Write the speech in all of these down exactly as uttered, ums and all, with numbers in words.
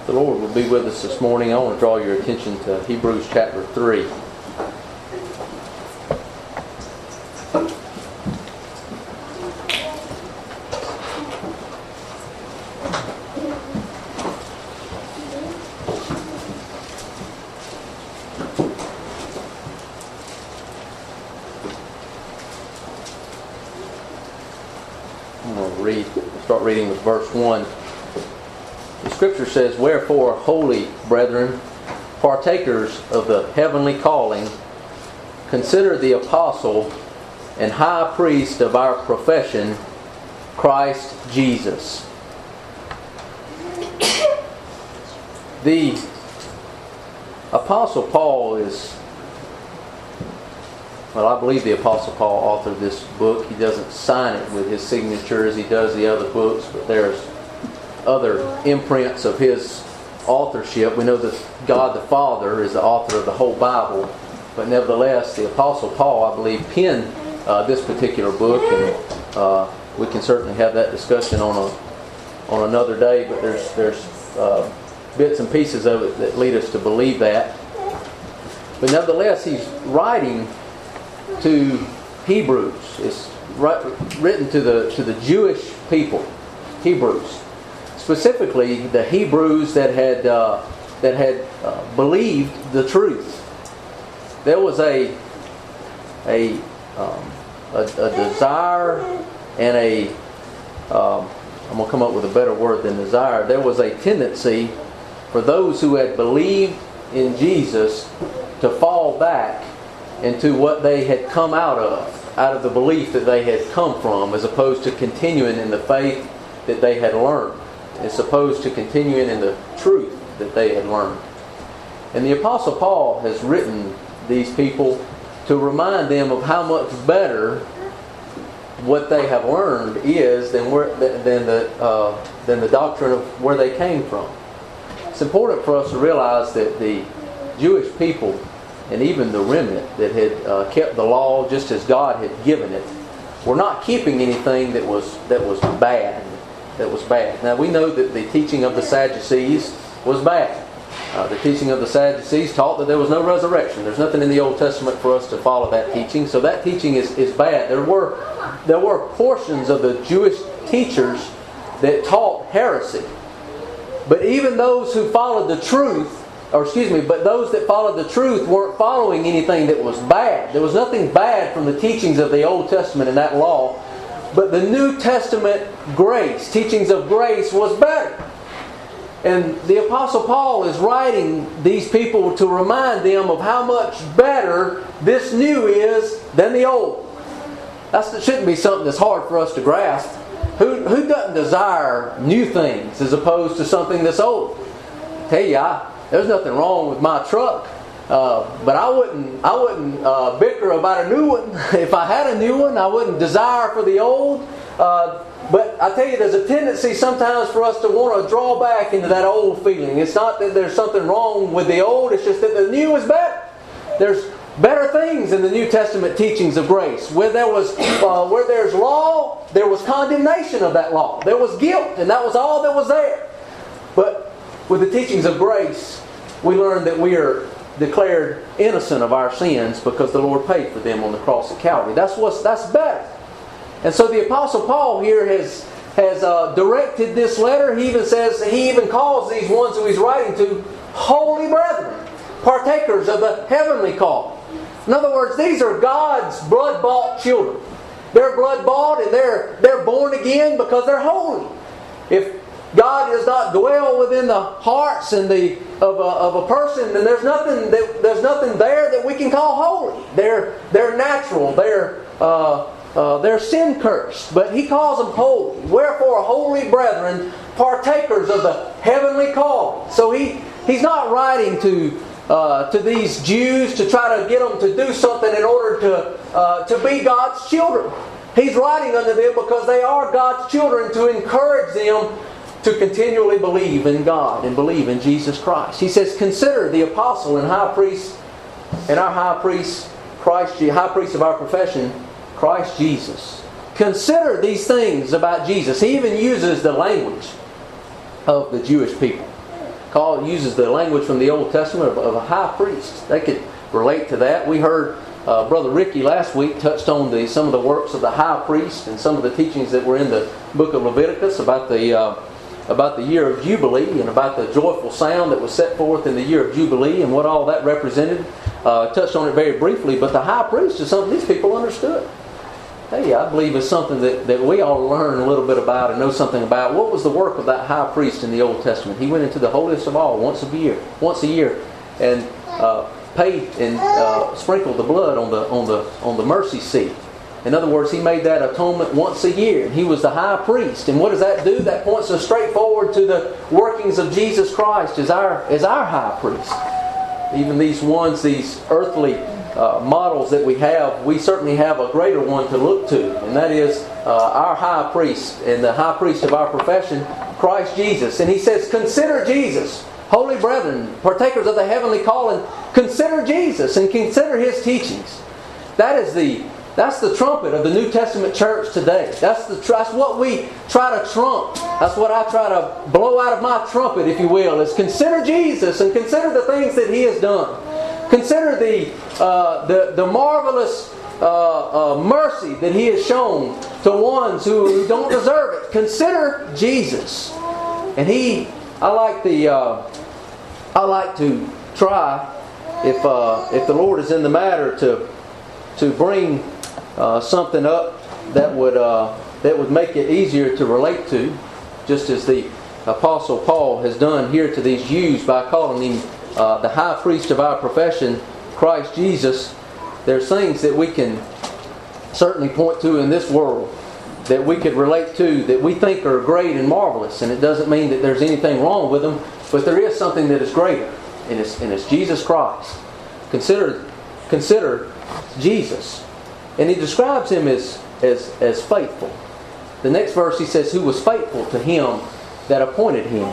The Lord will be with us this morning. I want to draw your attention to Hebrews chapter three. I'm going to read, start reading with verse one. The Scripture says, "Wherefore, holy brethren, partakers of the heavenly calling, consider the apostle and high priest of our profession, Christ Jesus." The Apostle Paul is, well, I believe the Apostle Paul authored this book. He doesn't sign it with his signature as he does the other books, but there's other imprints of his authorship. We know that God the Father is the author of the whole Bible, but nevertheless, the Apostle Paul, I believe, penned uh, this particular book, and uh, we can certainly have that discussion on a on another day. But there's there's uh, bits and pieces of it that lead us to believe that. But nevertheless, he's writing to Hebrews. It's written to the to the Jewish people, Hebrews. Specifically, the Hebrews that had uh, that had uh, believed the truth. There was a a um, a, a desire and a um, I'm going to come up with a better word than desire. There was a tendency for those who had believed in Jesus to fall back into what they had come out of, out of the belief that they had come from, as opposed to continuing in the faith that they had learned, as opposed to continuing in the truth that they had learned. And the Apostle Paul has written these people to remind them of how much better what they have learned is than where, than the uh, than the doctrine of where they came from. It's important for us to realize that the Jewish people, and even the remnant that had uh, kept the law just as God had given it, were not keeping anything that was that was bad. That was bad. Now we know that the teaching of the Sadducees was bad. Uh, the teaching of the Sadducees taught that there was no resurrection. There's nothing in the Old Testament for us to follow that teaching. So that teaching is, is bad. There were there were portions of the Jewish teachers that taught heresy. But even those who followed the truth, or excuse me, but those that followed the truth weren't following anything that was bad. There was nothing bad from the teachings of the Old Testament and that law. But the New Testament grace, teachings of grace, was better. And the Apostle Paul is writing these people to remind them of how much better this new is than the old. That's, that shouldn't be something that's hard for us to grasp. Who, who doesn't desire new things as opposed to something that's old? I tell you, I, there's nothing wrong with my truck. Uh, but I wouldn't I wouldn't uh, bicker about a new one. If I had a new one, I wouldn't desire for the old. Uh, but I tell you, there's a tendency sometimes for us to want to draw back into that old feeling. It's not that there's something wrong with the old, it's just that the new is better. There's better things in the New Testament teachings of grace. Where there was uh, where there's law, there was condemnation of that law. There was guilt, and that was all that was there. But with the teachings of grace, we learn that we are declared innocent of our sins because the Lord paid for them on the cross of Calvary. That's what's that's better. And so the Apostle Paul here has has uh, directed this letter. He even says he even calls these ones who he's writing to holy brethren, partakers of the heavenly call. In other words, these are God's blood-bought children. They're blood-bought and they're they're born again because they're holy. If God does not dwell within the hearts and the of a, of a person, then there's nothing that, there's nothing there that we can call holy. They're they're natural. They're uh, uh, they're sin cursed. But he calls them holy. Wherefore, holy brethren, partakers of the heavenly call. So he he's not writing to uh, to these Jews to try to get them to do something in order to uh, to be God's children. He's writing unto them because they are God's children, to encourage them to continually believe in God and believe in Jesus Christ. He says, consider the apostle and high priest, and our high priest, Christ, high priest of our profession, Christ Jesus. Consider these things about Jesus. He even uses the language of the Jewish people. call uses the language from the Old Testament of, of a high priest. They could relate to that. We heard uh, Brother Ricky last week touched on the some of the works of the high priest and some of the teachings that were in the book of Leviticus about the uh, about the year of Jubilee and about the joyful sound that was set forth in the year of Jubilee and what all that represented. Uh, touched on it very briefly, but the high priest is something these people understood. Hey, I believe it's something that, that we all learn a little bit about and know something about. What was the work of that high priest in the Old Testament? He went into the holiest of all once a year, once a year, and uh, paid and uh, sprinkled the blood on the on the on the mercy seat. In other words, he made that atonement once a year. He was the high priest. And what does that do? That points us straight forward to the workings of Jesus Christ as our, as our high priest. Even these ones, these earthly uh, models that we have, we certainly have a greater one to look to. And that is uh, our high priest and the high priest of our profession, Christ Jesus. And he says, consider Jesus. Holy brethren, partakers of the heavenly calling, consider Jesus and consider His teachings. That is the That's the trumpet of the New Testament church today. That's the that's what we try to trump. That's what I try to blow out of my trumpet, if you will, is consider Jesus and consider the things that He has done. Consider the uh, the, the marvelous uh, uh, mercy that He has shown to ones who, who don't deserve it. Consider Jesus. And He, I like the, uh, I like to try, if uh, if the Lord is in the matter, to to bring Uh, something up that would uh, that would make it easier to relate to, just as the Apostle Paul has done here to these Jews by calling him uh, the high priest of our profession, Christ Jesus. There's things that we can certainly point to in this world that we could relate to that we think are great and marvelous, and it doesn't mean that there's anything wrong with them, but there is something that is greater, and it's, and it's Jesus Christ. Consider consider Jesus. And he describes Him as, as, as faithful. The next verse he says, who was faithful to Him that appointed him.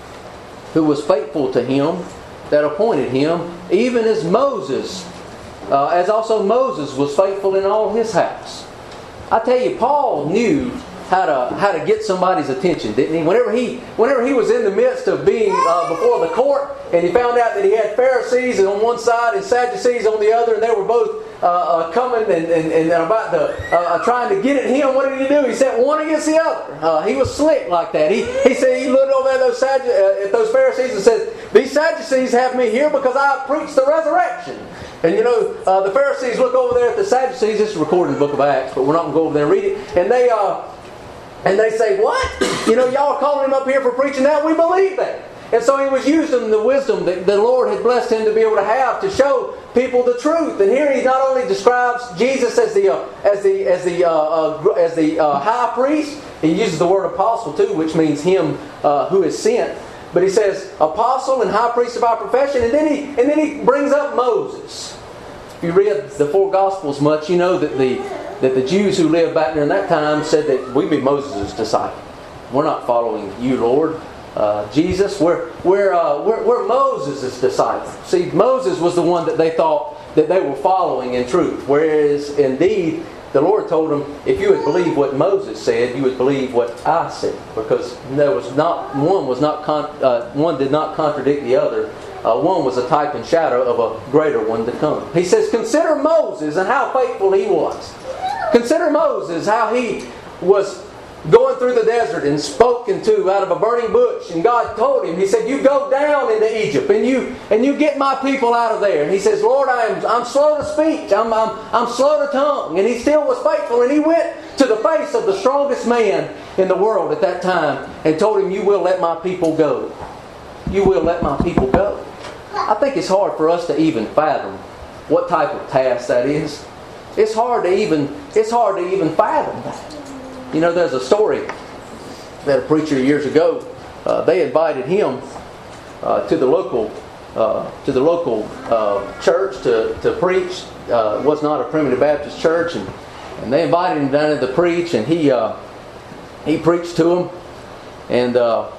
Who was faithful to Him that appointed him, even as Moses, uh, as also Moses was faithful in all his house. I tell you, Paul knew how to how to get somebody's attention, didn't he? Whenever he whenever he was in the midst of being uh, before the court, and he found out that he had Pharisees on one side and Sadducees on the other, and they were both uh, uh, coming and, and, and about to uh, trying to get at him. What did he do? He set one against the other. Uh, he was slick like that. He he said he looked over at those Saddu- uh, at those Pharisees and said, "These Sadducees have me here because I preach the resurrection." And you know, uh, the Pharisees look over there at the Sadducees. This is recorded in the book of Acts, but we're not going to go over there and read it. And they uh, and they say, "What? You know, y'all are calling him up here for preaching that? We believe that." And so he was using the wisdom that the Lord had blessed him to be able to have to show people the truth. And here he not only describes Jesus as the uh, as the as the uh, uh, as the uh, high priest. He uses the word apostle too, which means him uh, who is sent. But he says apostle and high priest of our profession, and then he and then he brings up Moses. If you read the four Gospels much, you know that the that the Jews who lived back during that time said that we be Moses' disciples. We're not following you, Lord. Uh, Jesus, we're we're, uh, we're we're Moses' disciples. See, Moses was the one that they thought that they were following in truth, whereas indeed the Lord told them, if you would believe what Moses said, you would believe what I said, because there was not one was not con- uh, one did not contradict the other. Uh, one was a type and shadow of a greater one to come. He says, consider Moses and how faithful he was. Consider Moses, how he was going through the desert and spoken to out of a burning bush, and God told him, He said, you go down into Egypt and you and you get my people out of there. And he says, Lord, I am I'm slow to speak, I'm, I'm I'm slow to tongue. And he still was faithful, and he went to the face of the strongest man in the world at that time and told him, you will let my people go. You will let my people go. I think it's hard for us to even fathom what type of task that is. It's hard to even it's hard to even fathom that. You know, there's a story that a preacher years ago, uh, they invited him uh, to the local uh, to the local uh, church to, to preach. Uh, it was not a Primitive Baptist church, and, and they invited him down to preach, and he uh, he preached to them. And uh,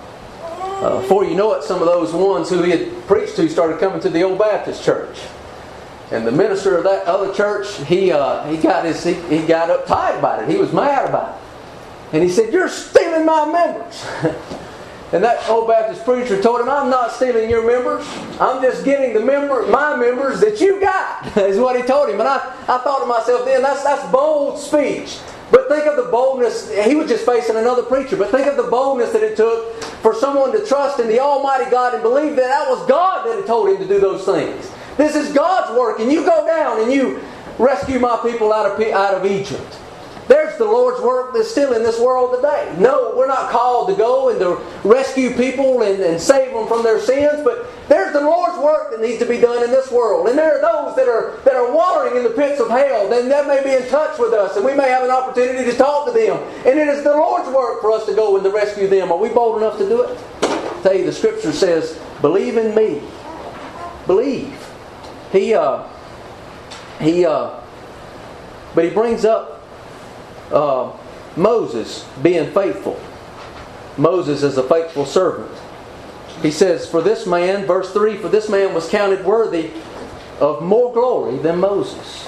uh, before you know it, some of those ones who he had preached to started coming to the old Baptist church. And the minister of that other church, he uh, he got his he, he got uptight about it. He was mad about it. And he said, you're stealing my members. And that old Baptist preacher told him, I'm not stealing your members. I'm just getting the member, my members that you got, is what he told him. And I, I thought to myself then, that's, that's bold speech. But think of the boldness, he was just facing another preacher, but think of the boldness that it took for someone to trust in the Almighty God and believe that that was God that had told him to do those things. This is God's work, and you go down and you rescue my people out of, out of Egypt. There's the Lord's work that's still in this world today. No, we're not called to go and to rescue people and, and save them from their sins, but there's the Lord's work that needs to be done in this world. And there are those that are that are wandering in the pits of hell. Then that may be in touch with us, and we may have an opportunity to talk to them. And it is the Lord's work for us to go and to rescue them. Are we bold enough to do it? I tell you, the Scripture says, believe in me. Believe. He, uh, he, uh, but he brings up Uh, Moses being faithful. Moses is a faithful servant. He says, for this man, verse three, for this man was counted worthy of more glory than Moses.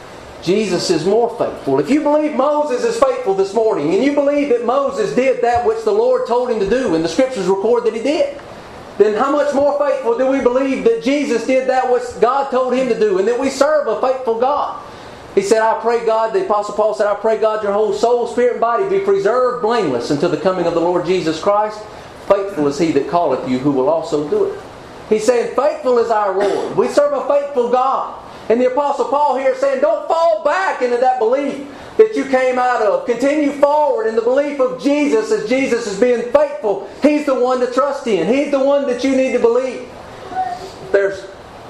Jesus is more faithful. If you believe Moses is faithful this morning, and you believe that Moses did that which the Lord told him to do, and the Scriptures record that he did, then how much more faithful do we believe that Jesus did that which God told him to do, and that we serve a faithful God? He said, I pray God, the Apostle Paul said, I pray God your whole soul, spirit, and body be preserved blameless until the coming of the Lord Jesus Christ. Faithful is He that calleth you, who will also do it. He's saying, faithful is our Lord. We serve a faithful God. And the Apostle Paul here is saying, don't fall back into that belief that you came out of. Continue forward in the belief of Jesus, as Jesus is being faithful. He's the one to trust in. He's the one that you need to believe. There's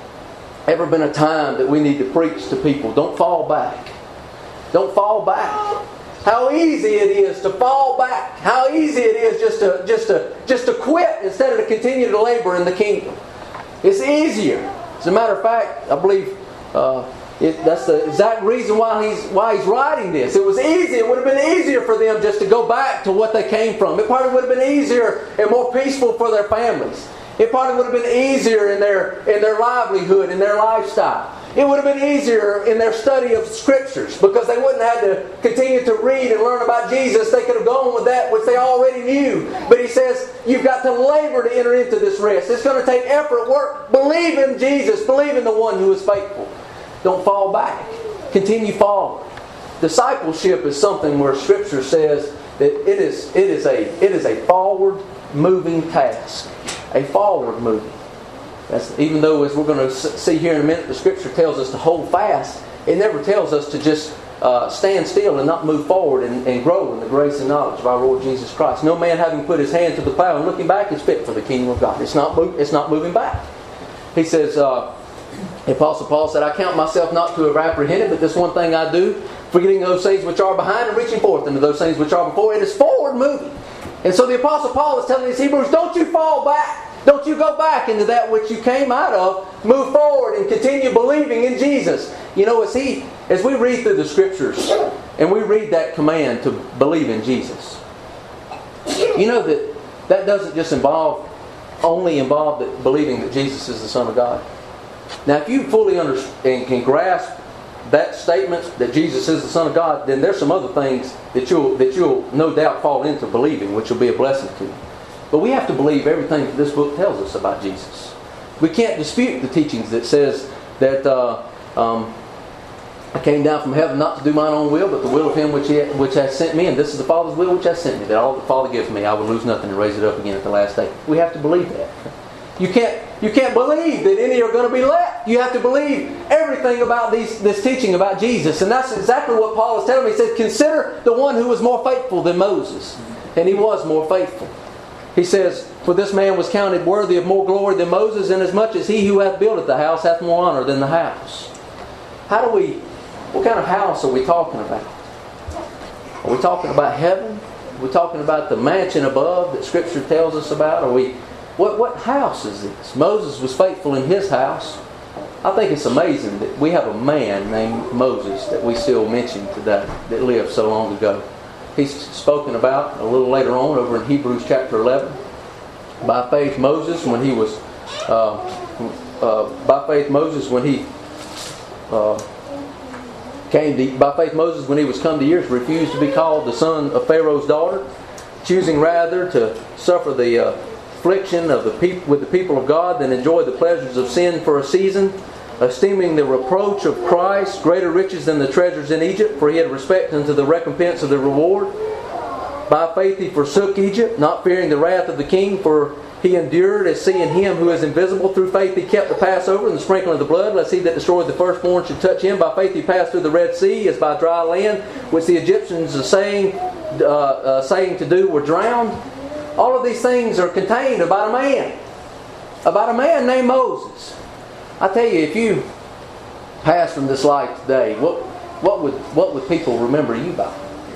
ever been a time that we need to preach to people, don't fall back. Don't fall back. How easy it is to fall back. How easy it is just to just to just to quit instead of to continue to labor in the kingdom. It's easier. As a matter of fact, I believe uh, it, that's the exact reason why he's why he's writing this. It was easy. It would have been easier for them just to go back to what they came from. It probably would have been easier and more peaceful for their families. It probably would have been easier in their in their livelihood, in their lifestyle. It would have been easier in their study of Scriptures, because they wouldn't have had to continue to read and learn about Jesus. They could have gone with that which they already knew. But he says, you've got to labor to enter into this rest. It's going to take effort, work. Believe in Jesus. Believe in the one who is faithful. Don't fall back. Continue forward. Discipleship is something where Scripture says that it is it is a it is a forward moving task. A forward moving. That's, even though, as we're going to see here in a minute, the Scripture tells us to hold fast, it never tells us to just uh, stand still and not move forward and, and grow in the grace and knowledge of our Lord Jesus Christ. No man having put his hand to the plow and looking back is fit for the kingdom of God. It's not, move, it's not moving back. He says, uh, the Apostle Paul said, I count myself not to have apprehended, but this one thing I do, forgetting those things which are behind and reaching forth into those things which are before. It is forward moving. And so the Apostle Paul is telling his Hebrews, don't you fall back. Don't you go back into that which you came out of. Move forward and continue believing in Jesus. You know, as he, as we read through the Scriptures and we read that command to believe in Jesus, you know that that doesn't just involve, only involve that believing that Jesus is the Son of God. Now, if you fully understand and can grasp that statement that Jesus is the Son of God, then there's some other things that you'll that you'll no doubt fall into believing, which will be a blessing to you. But we have to believe everything that this book tells us about Jesus. We can't dispute the teachings that says that uh, um, I came down from heaven not to do mine own will, but the will of Him which, he, which has sent me, and this is the Father's will which has sent me, that all the Father gives me, I will lose nothing and raise it up again at the last day. We have to believe that. You can't you can't believe that any are going to be left. You have to believe everything about these, this teaching about Jesus. And that's exactly what Paul is telling me. He says, consider the one who was more faithful than Moses. And he was more faithful. He says, for this man was counted worthy of more glory than Moses, inasmuch as he who hath builded the house hath more honor than the house. How do we, what kind of house are we talking about? Are we talking about heaven? Are we talking about the mansion above that Scripture tells us about? Are we, what, what house is this? Moses was faithful in his house. I think it's amazing that we have a man named Moses that we still mention today, that lived so long ago. He's spoken about a little later on over in Hebrews chapter eleven. By faith Moses, when he was uh, uh, by faith Moses when he uh, came to, by faith Moses when he was come to years refused to be called the son of Pharaoh's daughter, choosing rather to suffer the uh, affliction of the peop- with the people of God than enjoy the pleasures of sin for a season, esteeming the reproach of Christ greater riches than the treasures in Egypt, for he had respect unto the recompense of the reward. By faith he forsook Egypt, not fearing the wrath of the king, for he endured as seeing him who is invisible. Through faith he kept the Passover and the sprinkling of the blood, lest he that destroyed the firstborn should touch him. By faith he passed through the Red Sea, as by dry land, which the Egyptians are saying, uh, uh, saying to do were drowned. All of these things are contained about a man. About a man named Moses. I tell you, if you pass from this life today, what, what, would, what would people remember you by?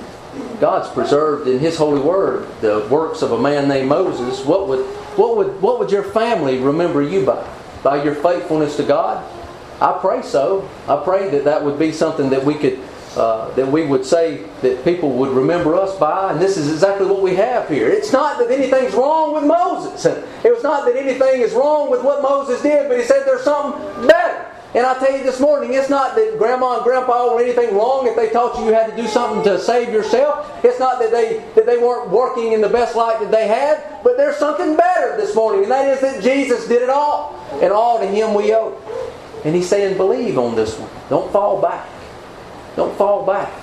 God's preserved in His holy word the works of a man named Moses. What would what would what would your family remember you by? By your faithfulness to God? I pray so. I pray that that would be something that we could uh, that we would say that people would remember us by. And this is exactly what we have here. It's not that anything's wrong with Moses. It was not that anything is wrong with what Moses did, but he said there's something better. And I tell you this morning, it's not that Grandma and Grandpa were anything wrong if they taught you you had to do something to save yourself. It's not that they that they weren't working in the best light that they had. But there's something better this morning, and that is that Jesus did it all. And all to Him we owe. And He's saying, believe on this one. Don't fall back. Don't fall back.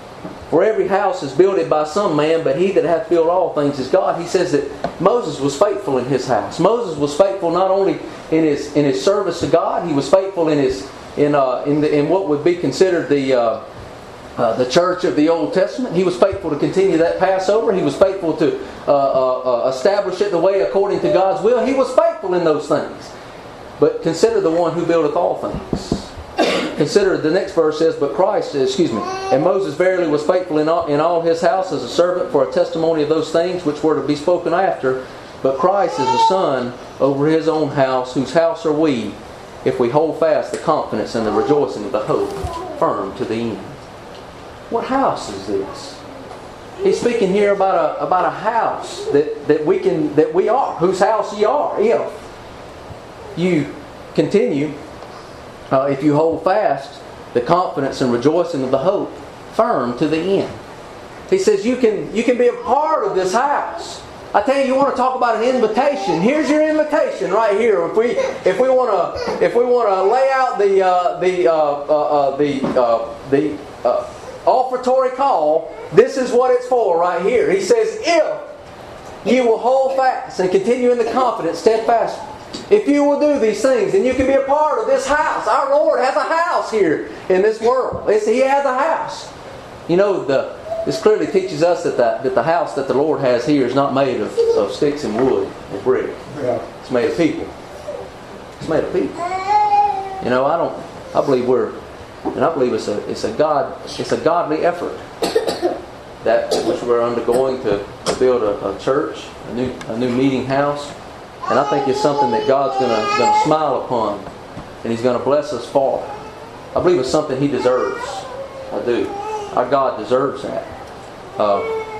For every house is builded by some man, but he that hath built all things is God. He says that Moses was faithful in his house. Moses was faithful not only in his in his service to God, he was faithful in his in uh, in the in what would be considered the uh, uh, the church of the Old Testament. He was faithful to continue that Passover. He was faithful to uh, uh, uh, establish it the way according to God's will. He was faithful in those things. But consider the one who buildeth all things. Consider, the next verse says, but Christ, excuse me, and Moses verily was faithful in all, in all his house as a servant for a testimony of those things which were to be spoken after. But Christ is the Son over His own house, whose house are we, if we hold fast the confidence and the rejoicing of the hope firm to the end. What house is this? He's speaking here about a about a house that, that we can that we are, whose house ye are, if you continue. Uh, if you hold fast the confidence and rejoicing of the hope firm to the end. He says you can you can be a part of this house. I tell you, you want to talk about an invitation. Here's your invitation right here. If we if we want to if we want to lay out the uh, the uh, uh, uh, the uh, the uh, offertory call, this is what it's for right here. He says, if you will hold fast and continue in the confidence, steadfast. If you will do these things, then you can be a part of this house. Our Lord has a house here in this world. It's, He has a house. You know, the, this clearly teaches us that the, that the house that the Lord has here is not made of, of sticks and wood and brick. Yeah. It's made of people. It's made of people. You know, I don't. I believe we're, and I believe it's a it's a God it's a godly effort that which we're undergoing to, to build a, a church, a new a new meeting house. And I think it's something that God's going to going to smile upon, and He's going to bless us for. I believe it's something He deserves. I do. Our God deserves that. Uh,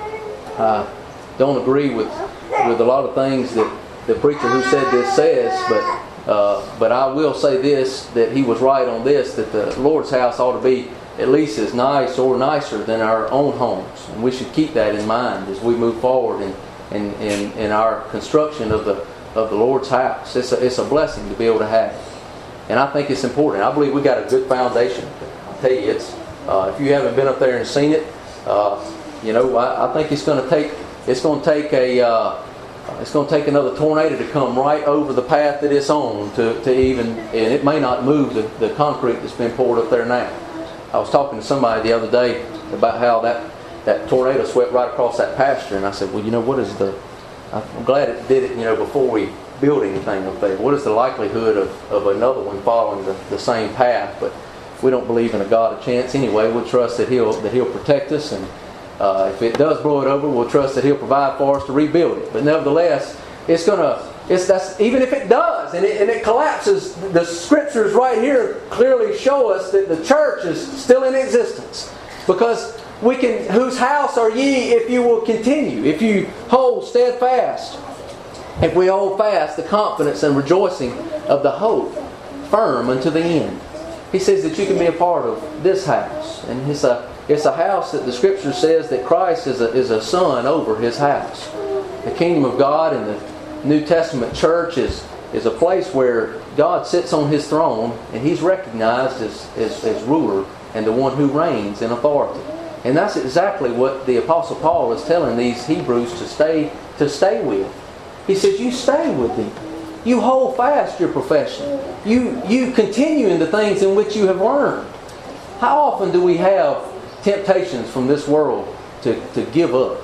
I don't agree with with a lot of things that the preacher who said this says, but uh, but I will say this, that he was right on this, that the Lord's house ought to be at least as nice or nicer than our own homes, and we should keep that in mind as we move forward in in, in, in our construction of the of the Lord's house. It's a, it's a blessing to be able to have. And I think it's important. I believe we got a good foundation. I'll tell you, it's uh, if you haven't been up there and seen it, uh, you know, I, I think it's going to take it's going to take a uh, it's going to take another tornado to come right over the path that it's on to, to even, and it may not move the, the concrete that's been poured up there now. I was talking to somebody the other day about how that, that tornado swept right across that pasture, and I said, well, you know, what is the I'm glad it did it, you know, before we build anything up there. What is the likelihood of, of another one following the, the same path? But we don't believe in a God of chance anyway. We'll trust that He'll that He'll protect us, and uh, if it does blow it over, we'll trust that He'll provide for us to rebuild it. But nevertheless, it's gonna it's that's even if it does and it, and it collapses, the Scriptures right here clearly show us that the church is still in existence, because we can, whose house are ye if you will continue, if you hold steadfast, if we hold fast the confidence and rejoicing of the hope firm unto the end. He says that you can be a part of this house, and it's a It's a house that the Scripture says that Christ is a, is a son over his house. The kingdom of God and the New Testament church is, is a place where God sits on his throne and he's recognized as, as, as ruler and the one who reigns in authority. And that's exactly what the Apostle Paul is telling these Hebrews to stay to stay with. He says, you stay with them. You hold fast your profession. You, you continue in the things in which you have learned. How often do we have temptations from this world to, to give up?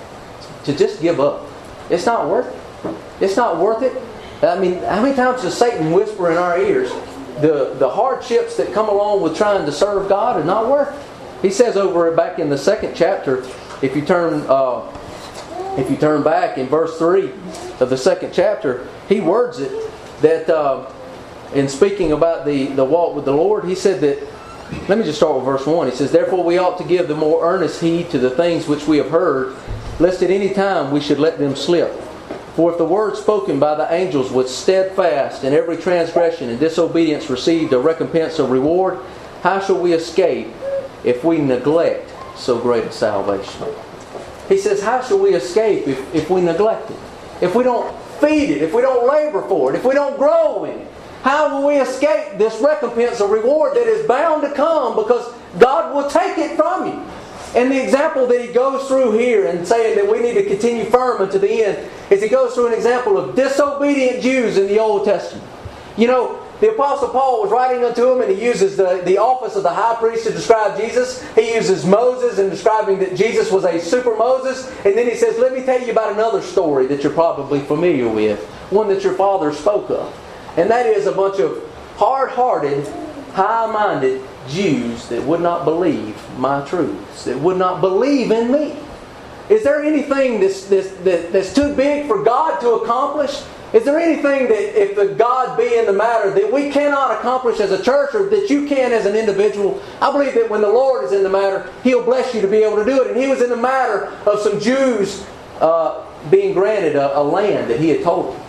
To just give up. It's not worth it. It's not worth it. I mean, how many times does Satan whisper in our ears, the, the hardships that come along with trying to serve God are not worth it? He says over back in the second chapter, if you turn uh, if you turn back in verse three of the second chapter, he words it that uh, in speaking about the, the walk with the Lord, he said that, let me just start with verse one. He says, therefore we ought to give the more earnest heed to the things which we have heard, lest at any time we should let them slip. For if the word spoken by the angels was steadfast, and every transgression and disobedience received a recompense of reward, how shall we escape if we neglect so great a salvation? He says, how shall we escape if, if we neglect it? If we don't feed it, if we don't labor for it, if we don't grow in it? How will we escape this recompense of reward that is bound to come, because God will take it from you? And the example that he goes through here and saying that we need to continue firm unto the end is he goes through an example of disobedient Jews in the Old Testament. You know, the Apostle Paul was writing unto him, and he uses the, the office of the high priest to describe Jesus. He uses Moses in describing that Jesus was a super Moses. And then he says, let me tell you about another story that you're probably familiar with. One that your father spoke of. And that is a bunch of hard-hearted, high-minded Jews that would not believe my truths. That would not believe in me. Is there anything that's, that's, that's too big for God to accomplish? Is there anything that, if the God be in the matter, that we cannot accomplish as a church, or that you can as an individual? I believe that when the Lord is in the matter, He'll bless you to be able to do it. And He was in the matter of some Jews uh, being granted a, a land that He had told them.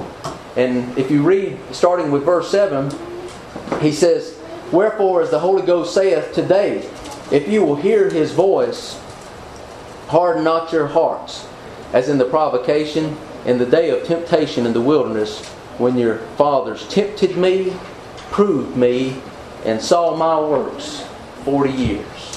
And if you read, starting with verse seven, He says, wherefore, as the Holy Ghost saith today, if you will hear His voice, harden not your hearts, as in the provocation in the day of temptation in the wilderness, when your fathers tempted me, proved me, and saw my works forty years.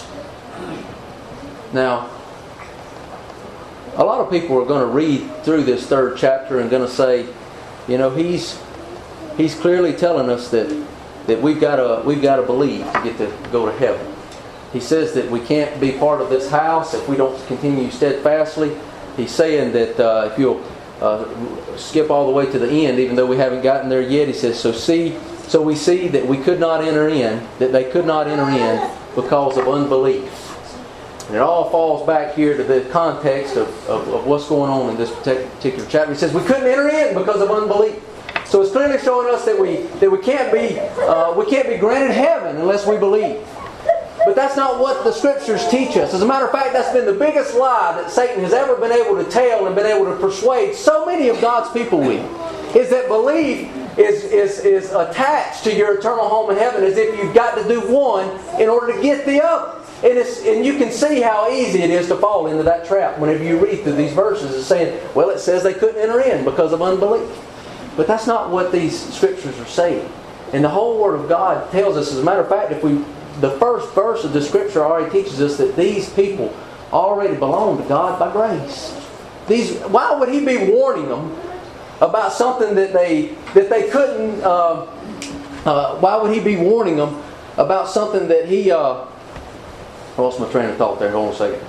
Now, a lot of people are going to read through this third chapter and going to say, you know, he's he's clearly telling us that that we've got to we've got to believe to get to go to heaven. He says that we can't be part of this house if we don't continue steadfastly. He's saying that uh, if you'll uh, skip all the way to the end, even though we haven't gotten there yet, he says, so see, so we see that we could not enter in, that they could not enter in because of unbelief. And it all falls back here to the context of, of, of what's going on in this particular chapter. He says we couldn't enter in because of unbelief. So it's clearly showing us that we that we can't be uh, we can't be granted heaven unless we believe. But that's not what the Scriptures teach us. As a matter of fact, that's been the biggest lie that Satan has ever been able to tell and been able to persuade so many of God's people with. Is that belief is, is, is attached to your eternal home in heaven, as if you've got to do one in order to get the other. And, it's, and you can see how easy it is to fall into that trap whenever you read through these verses. It's saying, well, it says they couldn't enter in because of unbelief. But that's not what these Scriptures are saying. And the whole Word of God tells us, as a matter of fact, if we... the first verse of the Scripture already teaches us that these people already belong to God by grace. These, why would He be warning them about something that they that they couldn't? Uh, uh, why would He be warning them about something that He? Uh, I lost my train of thought there. Hold on a second.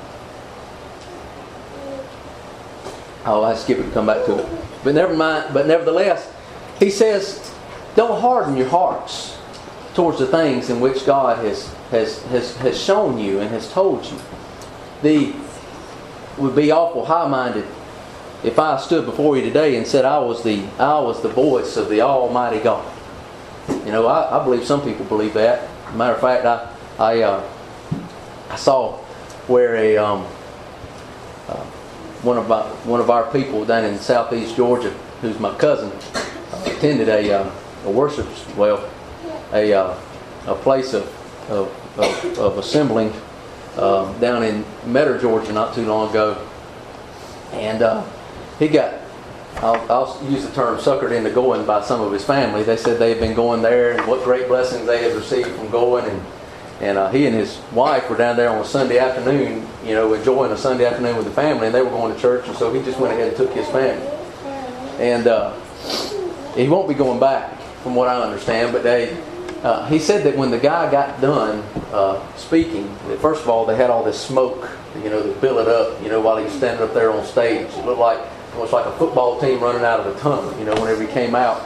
Oh, I skip it and come back to it. But never mind. But nevertheless, He says, "Don't harden your hearts towards the things in which God has, has, has, has shown you and has told you." The would be awful high-minded if I stood before you today and said I was the I was the voice of the Almighty God. You know, I, I believe some people believe that. As a matter of fact, I I, uh, I saw where a um, uh, one of our one of our people down in southeast Georgia, who's my cousin, uh, attended a uh, a worship well. A, uh, a place of, of, of, of assembling uh, down in Metter, Georgia, not too long ago, and uh, he got, I'll, I'll use the term, suckered into going by some of his family. They said they had been going there, and what great blessings they had received from going, and and uh, he and his wife were down there on a Sunday afternoon, you know, enjoying a Sunday afternoon with the family, and they were going to church, and so he just went ahead and took his family, and uh, he won't be going back, from what I understand, but they. Uh, he said that when the guy got done uh, speaking, that first of all they had all this smoke, you know, to fill it up, you know, while he was standing up there on stage. It looked like it was like a football team running out of a tunnel, you know, whenever he came out,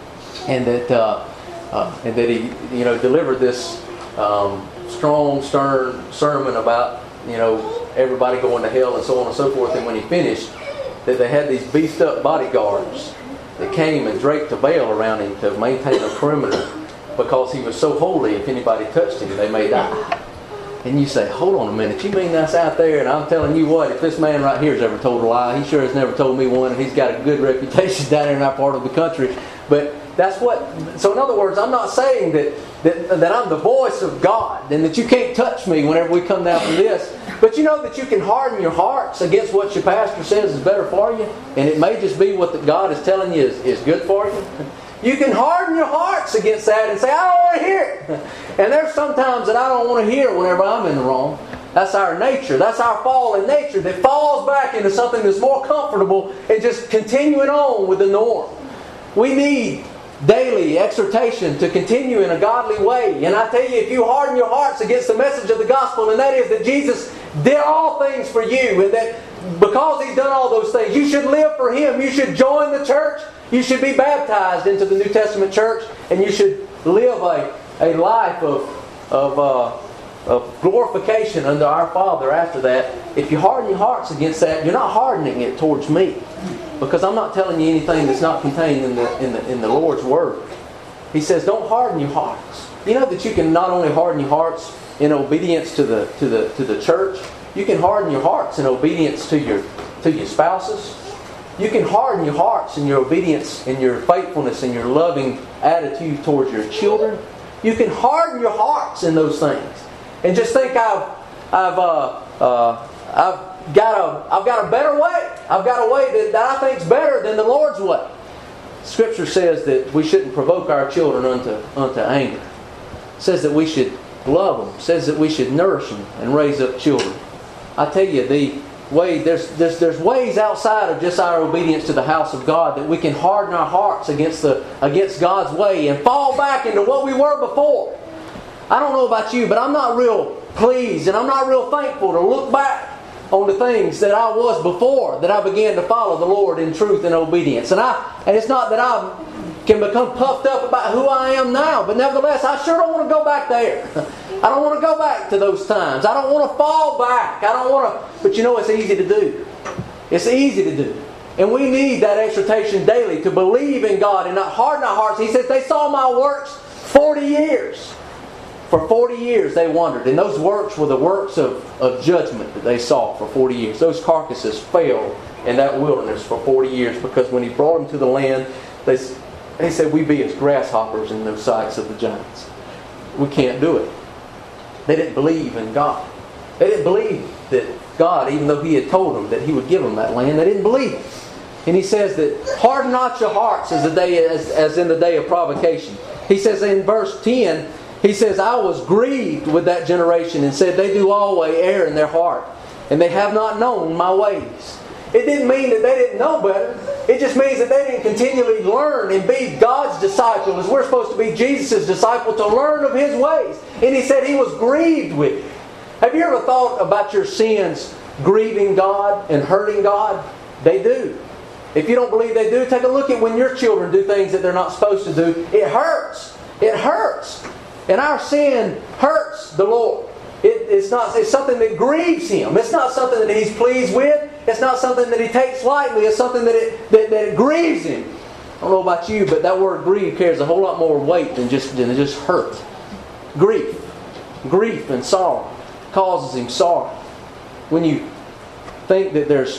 and that uh, uh, and that he, you know, delivered this um, strong, stern sermon about, you know, everybody going to hell and so on and so forth. And when he finished, that they had these beefed up bodyguards that came and draped a veil around him to maintain a perimeter. Because he was so holy, if anybody touched him, they may die. And you say, hold on a minute, you mean that's out there? And I'm telling you what, if this man right here has ever told a lie, he sure has never told me one, and he's got a good reputation down there in our part of the country. But that's what, so in other words, I'm not saying that, that, that I'm the voice of God, and that you can't touch me whenever we come down from this. But you know that you can harden your hearts against what your pastor says is better for you, and it may just be what the God is telling you is, is good for you. You can harden your hearts against that and say, I don't want to hear it. And there's sometimes that I don't want to hear whenever I'm in the wrong. That's our nature. That's our fallen nature that falls back into something that's more comfortable and just continuing on with the norm. We need daily exhortation to continue in a godly way. And I tell you, if you harden your hearts against the message of the gospel, and that is that Jesus did all things for you, and that because He's done all those things, you should live for Him. You should join the church. You should be baptized into the New Testament church, and you should live a, a life of, of, uh, of glorification unto our Father after that. If you harden your hearts against that, you're not hardening it towards me. Because I'm not telling you anything that's not contained in the, in the, in the Lord's Word. He says, don't harden your hearts. You know that you can not only harden your hearts in obedience to the, to the, to the church, you can harden your hearts in obedience to your, to your spouses. You can harden your hearts in your obedience, in your faithfulness, in your loving attitude towards your children. You can harden your hearts in those things, and just think, I've, I've, uh, uh, I've got a, I've got a better way. I've got a way that, that I think is better than the Lord's way. Scripture says that we shouldn't provoke our children unto unto anger. It says that we should love them. It says that we should nourish them and raise up children. I tell you, the way there's, there's there's ways outside of just our obedience to the house of God that we can harden our hearts against the against God's way and fall back into what we were before. I don't know about you, but I'm not real pleased and I'm not real thankful to look back on the things that I was before that I began to follow the Lord in truth and obedience. And I and it's not that I can become puffed up about who I am now, but nevertheless, I sure don't want to go back there. I don't want to go back to those times. I don't want to fall back. I don't want to... But you know, it's easy to do. It's easy to do. And we need that exhortation daily to believe in God and not harden our hearts. He says, they saw my works forty years. For forty years they wandered. And those works were the works of, of judgment that they saw for forty years. Those carcasses fell in that wilderness for forty years because when He brought them to the land, they, they said, we be as grasshoppers in the sights of the giants. We can't do it. They didn't believe in God. They didn't believe that God, even though He had told them that He would give them that land, they didn't believe it. And He says that harden not your hearts as, the day, as, as in the day of provocation. He says in verse ten, He says, I was grieved with that generation and said, they do always err in their heart, and they have not known my ways. It didn't mean that they didn't know better. It just means that they didn't continually learn and be God's disciple, as we're supposed to be Jesus' disciple, to learn of His ways. And He said He was grieved with it. Have you ever thought about your sins grieving God and hurting God? They do. If you don't believe they do, take a look at when your children do things that they're not supposed to do. It hurts. It hurts. And our sin hurts the Lord. It, it's not. It's something that grieves Him. It's not something that He's pleased with. It's not something that He takes lightly. It's something that it, that, that it grieves Him. I don't know about you, but that word grieve carries a whole lot more weight than just, than just hurt. Grief. Grief and sorrow causes Him sorrow. When you think that there's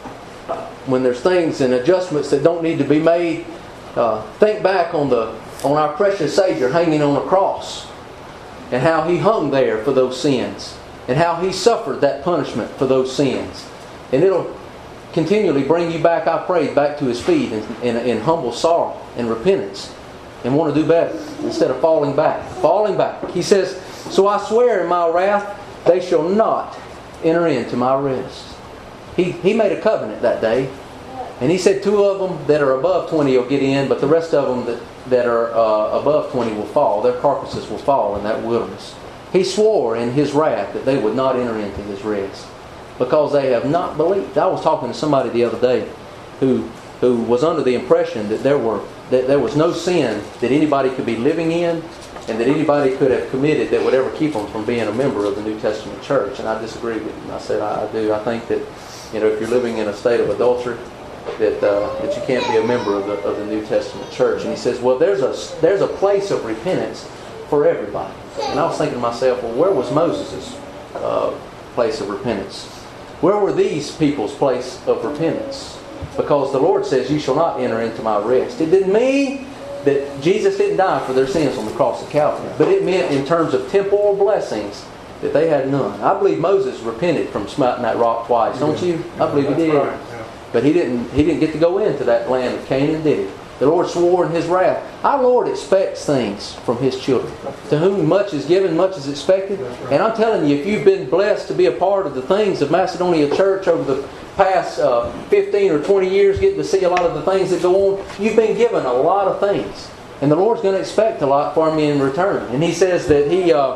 when there's things and adjustments that don't need to be made, uh, think back on the on our precious Savior hanging on a cross and how He hung there for those sins and how He suffered that punishment for those sins. And it'll continually bring you back, I pray, back to His feet in, in, in humble sorrow and repentance, and want to do better instead of falling back. Falling back. He says, so I swear in my wrath, they shall not enter into my rest. He, he made a covenant that day. And He said two of them that are above twenty will get in, but the rest of them that, that are uh, above twenty will fall. Their carcasses will fall in that wilderness. He swore in His wrath that they would not enter into His rest, because they have not believed. I was talking to somebody the other day who who was under the impression that there were that there was no sin that anybody could be living in and that anybody could have committed that would ever keep them from being a member of the New Testament church. And I disagree with him. I said, I, I do. I think that, you know, if you're living in a state of adultery, that uh, that you can't be a member of the of the New Testament church. And he says, well, there's a there's a place of repentance for everybody. And I was thinking to myself, well, where was Moses' uh, place of repentance? Where were these people's place of repentance? Because the Lord says, you shall not enter into my rest. It didn't mean that Jesus didn't die for their sins on the cross of Calvary, but it meant in terms of temporal blessings that they had none. I believe Moses repented from smiting that rock twice, don't you? I believe he did. But he didn't he didn't get to go into that land of Canaan, did he? The Lord swore in His wrath. Our Lord expects things from His children. To whom much is given, much is expected. And I'm telling you, if you've been blessed to be a part of the things of Macedonia Church over the past uh, fifteen or twenty years, getting to see a lot of the things that go on, you've been given a lot of things. And the Lord's going to expect a lot from you in return. And He says that He, uh,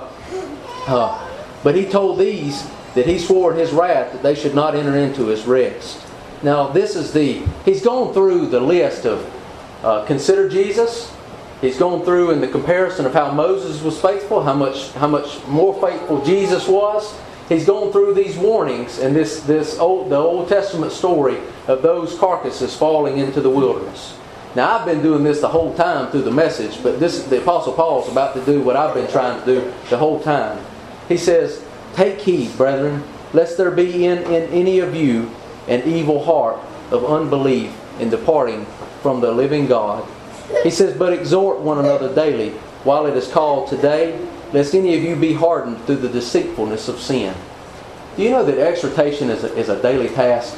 uh, but He told these that He swore in His wrath that they should not enter into His rest. Now this is the, He's gone through the list of uh, consider Jesus. He's gone through in the comparison of how Moses was faithful, how much how much more faithful Jesus was. He's gone through these warnings and this this old the Old Testament story of those carcasses falling into the wilderness. Now I've been doing this the whole time through the message, but this the Apostle Paul's about to do what I've been trying to do the whole time. He says, "Take heed, brethren, lest there be in, in any of you an evil heart of unbelief in departing from the living God." He says, "But exhort one another daily, while it is called today, lest any of you be hardened through the deceitfulness of sin." Do you know that exhortation is a, is a daily task?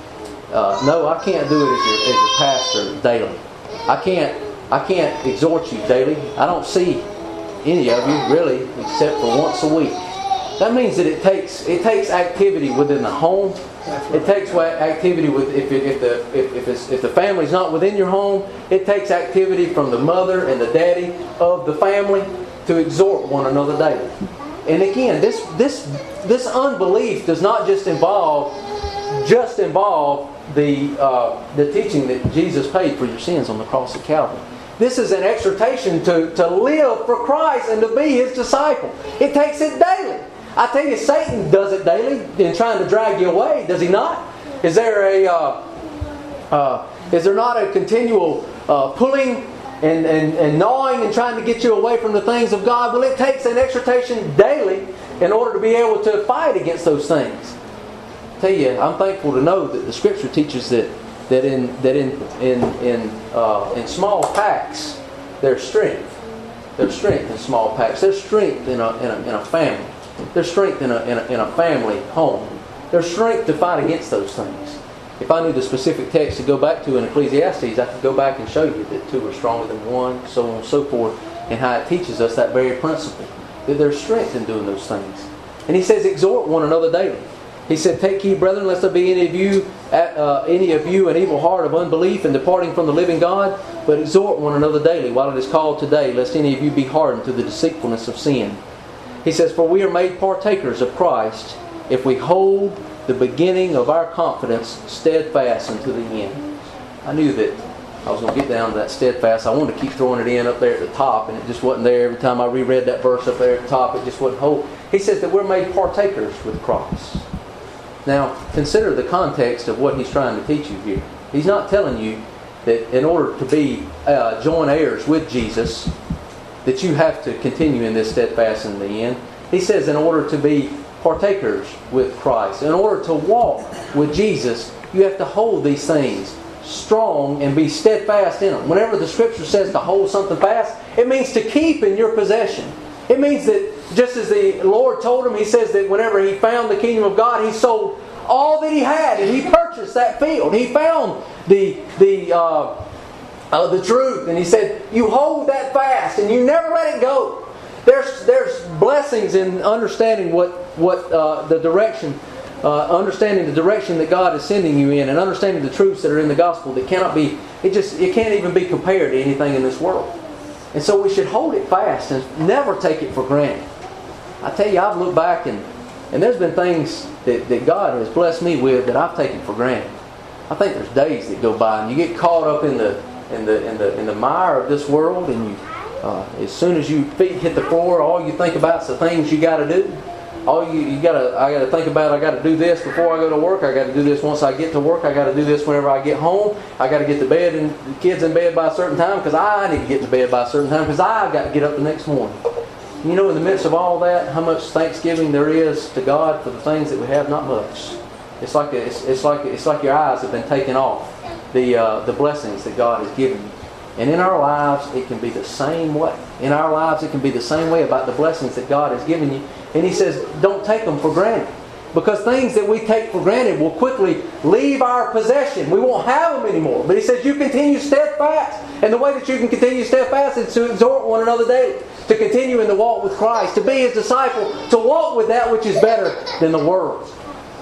Uh, no, I can't do it as your, as your pastor daily. I can't I can't exhort you daily. I don't see any of you really, except for once a week. That means that it takes it takes activity within the home. It takes activity with if if the if if, it's, if the family's not within your home. It takes activity from the mother and the daddy of the family to exhort one another daily. And again, this this this unbelief does not just involve just involve the uh, the teaching that Jesus paid for your sins on the cross of Calvary. This is an exhortation to to live for Christ and to be His disciple. It takes it daily. I tell you, Satan does it daily in trying to drag you away, does he not? Is there a uh, uh, is there not a continual uh, pulling and, and, and gnawing and trying to get you away from the things of God? Well, it takes an exhortation daily in order to be able to fight against those things. I tell you, I'm thankful to know that the Scripture teaches that that in that in in in uh, in small packs there's strength. There's strength in small packs. There's strength in a in a, in a family. There's strength in a, in, a, in a family home. There's strength to fight against those things. If I knew the specific text to go back to in Ecclesiastes, I could go back and show you that two are stronger than one, so on and so forth, and how it teaches us that very principle, that there's strength in doing those things. And he says, exhort one another daily. He said, take heed, brethren, lest there be any of you, uh, any of you an evil heart of unbelief in departing from the living God, but exhort one another daily, while it is called today, lest any of you be hardened to the deceitfulness of sin. He says, for we are made partakers of Christ if we hold the beginning of our confidence steadfast unto the end. I knew that I was going to get down to that steadfast. I wanted to keep throwing it in up there at the top, and it just wasn't there. Every time I reread that verse up there at the top, it just wouldn't hold. He says that we're made partakers with Christ. Now, consider the context of what he's trying to teach you here. He's not telling you that in order to be uh, joint heirs with Jesus, that you have to continue in this steadfast in the end. He says in order to be partakers with Christ, in order to walk with Jesus, you have to hold these things strong and be steadfast in them. Whenever the Scripture says to hold something fast, it means to keep in your possession. It means that just as the Lord told him, He says that whenever he found the kingdom of God, he sold all that he had and he purchased that field. He found the the uh, uh, the truth, and he said, "You hold that fast and you never let it go." There's there's blessings in understanding what what uh, the direction, uh, understanding the direction that God is sending you in, and understanding the truths that are in the gospel that cannot be. It just it can't even be compared to anything in this world. And so we should hold it fast and never take it for granted. I tell you, I've looked back and, and there's been things that, that God has blessed me with that I've taken for granted. I think there's days that go by and you get caught up in the in the in the in the mire of this world, and you uh, as soon as your feet hit the floor, all you think about is the things you got to do. All you you gotta I gotta think about. I got to do this before I go to work. I got to do this once I get to work. I got to do this whenever I get home. I got to get to bed and the kids in bed by a certain time because I need to get to bed by a certain time because I got to get up the next morning. You know, in the midst of all that, how much thanksgiving there is to God for the things that we have. Not much. It's like a, it's, it's like it's like your eyes have been taken off the uh, the blessings that God has given you. And in our lives, it can be the same way. In our lives, it can be the same way about the blessings that God has given you. And He says, don't take them for granted. Because things that we take for granted will quickly leave our possession. We won't have them anymore. But He says, you continue steadfast. And the way that you can continue steadfast is to exhort one another daily. To continue in the walk with Christ. To be His disciple. To walk with that which is better than the world.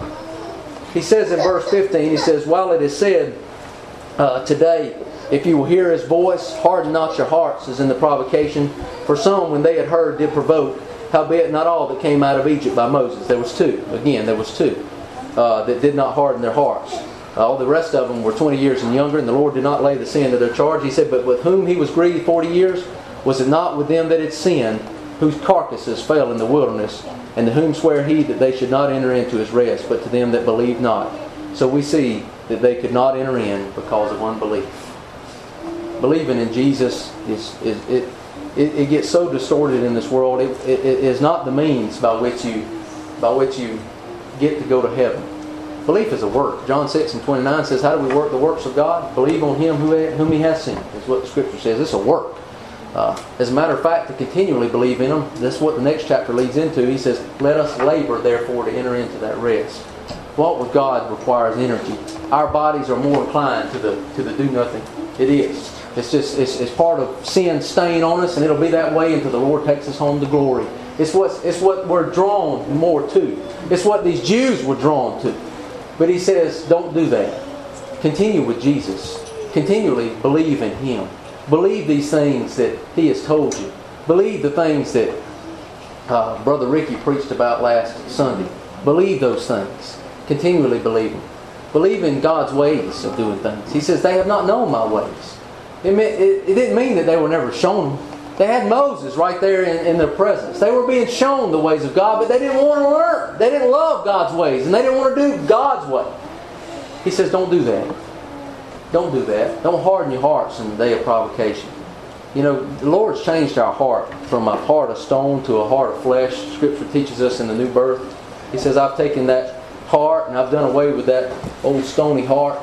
He says in verse fifteen, He says, while it is said uh, today, if you will hear His voice, harden not your hearts, as in the provocation. For some, when they had heard, did provoke. Howbeit not all that came out of Egypt by Moses. There was two. Again, there was two uh, that did not harden their hearts. All the rest of them were twenty years and younger, and the Lord did not lay the sin to their charge. He said, but with whom He was grieved forty years, was it not with them that had sinned, whose carcasses fell in the wilderness, and to whom sware He that they should not enter into His rest, but to them that believed not. So we see that they could not enter in because of unbelief. Believing in Jesus is, is it, it it gets so distorted in this world. It, it, it is not the means by which you by which you get to go to heaven. Belief is a work. John six and twenty-nine says, how do we work the works of God? Believe on Him who whom He has sent. Is what the Scripture says. It's a work. Uh, as a matter of fact, to continually believe in Him, that's what the next chapter leads into. He says, let us labor therefore to enter into that rest. Walk with God requires energy. Our bodies are more inclined to the to the do nothing. It is. It's just it's, it's part of sin staying on us, and it'll be that way until the Lord takes us home to glory. It's what it's what we're drawn more to. It's what these Jews were drawn to. But He says, don't do that. Continue with Jesus. Continually believe in Him. Believe these things that He has told you. Believe the things that uh, Brother Ricky preached about last Sunday. Believe those things. Continually believe them. Believe in God's ways of doing things. He says, they have not known my ways. It, meant, it, it didn't mean that they were never shown them. They had Moses right there in, in their presence. They were being shown the ways of God, but they didn't want to learn. They didn't love God's ways, and they didn't want to do God's way. He says, don't do that. Don't do that. Don't harden your hearts in the day of provocation. You know, the Lord's changed our heart from a heart of stone to a heart of flesh. Scripture teaches us in the new birth. He says, I've taken that heart and I've done away with that old stony heart.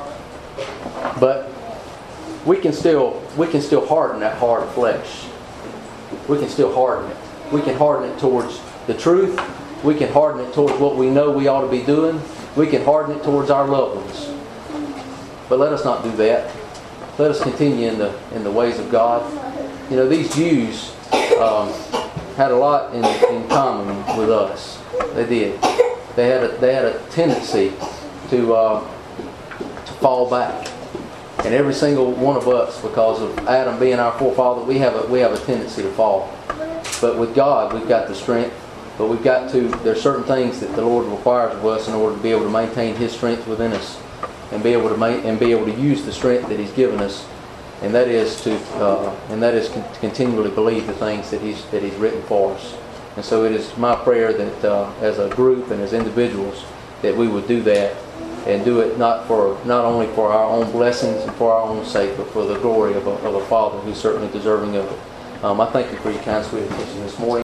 But we can still we can still harden that heart of flesh. We can still harden it. We can harden it towards the truth. We can harden it towards what we know we ought to be doing. We can harden it towards our loved ones. But let us not do that. Let us continue in the in the ways of God. You know, these Jews um, had a lot in, in common with us. They did. They had a, they had a tendency to uh, to fall back. And every single one of us, because of Adam being our forefather, we have a we have a tendency to fall. But with God, we've got the strength. But we've got to. There's certain things that the Lord requires of us in order to be able to maintain His strength within us, and be able to ma- and be able to use the strength that He's given us, and that is to uh, and that is con- to continually believe the things that He's that He's written for us. And so it is my prayer that uh, as a group and as individuals that we would do that, and do it not for not only for our own blessings and for our own sake, but for the glory of a, of a Father who's certainly deserving of it. Um, I thank you for your kind, sweet attention this morning.